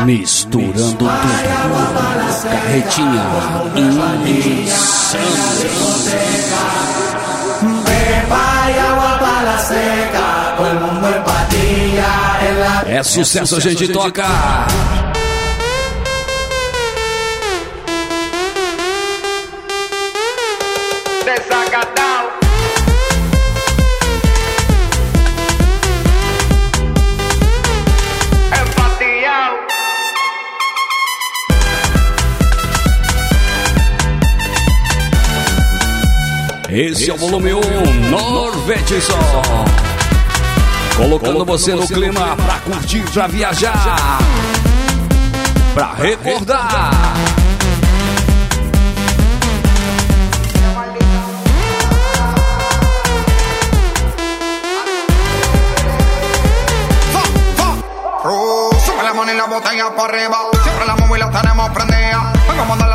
Misturando tudo. Carretinha insana. Beba y agua para la seca. Todo el mundo en patilla. É sucesso, a gente toca. Desacatado. Empatillado. Esse é o volume 1, Norvetson. Colocando você no clima pra curtir, pra viajar, pra recordar. Sube la mano y la botella para arriba. Siempre la móvil la tenemos prendida. Venga, manda